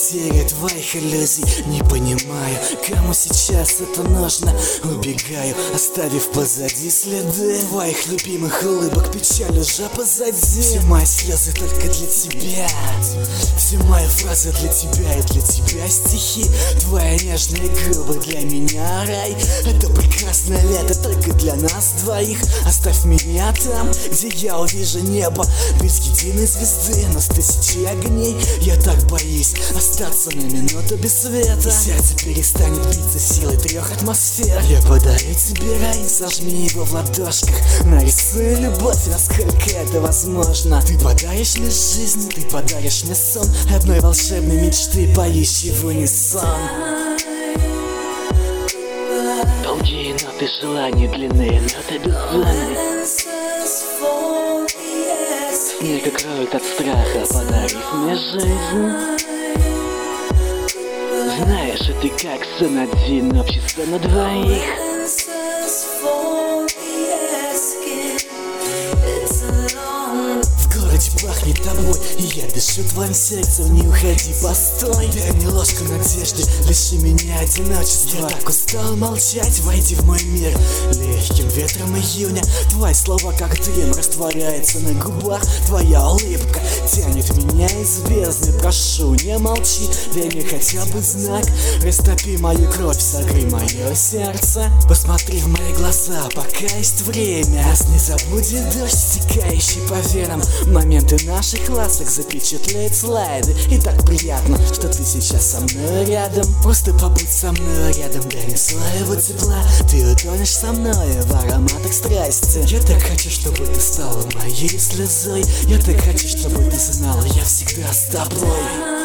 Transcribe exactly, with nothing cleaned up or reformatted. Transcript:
потере твоих иллюзий. Не понимаю, кому сейчас это нужно. Убегаю, оставив позади следы твоих любимых улыбок, печаль уже позади. Все мои слезы только для тебя, все мои фразы для тебя и для тебя стихи. Твои нежные губы для меня рай. Это прекрасное лето только для нас двоих. Оставь меня там, где я увижу небо без единой звезды, но с тысячи огней. Я так боюсь остаться на минуту без света, и сердце перестанет биться силой трех атмосфер. Я подарю тебе рай, сожми его в ладошках, нарисуй любовь, насколько это возможно. Ты подаришь мне жизнь, ты подаришь мне сон, одной волшебной мечты, поющей в унисон. Долгие ноты желаний, длинные ноты безумия. Снег кроет от страха, подарив мне жизнь. Знаешь, это как сон один, общество на двоих. В городе пахнет тобой, и я дышу твоим сердцем. Не уходи, постой, дай мне ложку надежды, лиши меня одиночества. Я так устал молчать, войди в мой мир легким ветром июня. Твои слова как дым растворяются на губах. Твоя улыбка тянет меня из бездны. Прошу, не молчи, дай мне хотя бы знак. Растопи мою кровь, согрей мое сердце. Посмотри в мои глаза, пока есть время. Нас не забудет дождь, стекающий по венам. Моменты наших ласок запечатлеет слайды. И так приятно, что ты сейчас со мной рядом. Просто побудь со мной рядом, дай мне своего тепла. Ты утонешь со мной в ароматах страсти. Я так хочу, чтобы ты стала моей слезой. Я так хочу, чтобы ты знала, я всегда с тобой.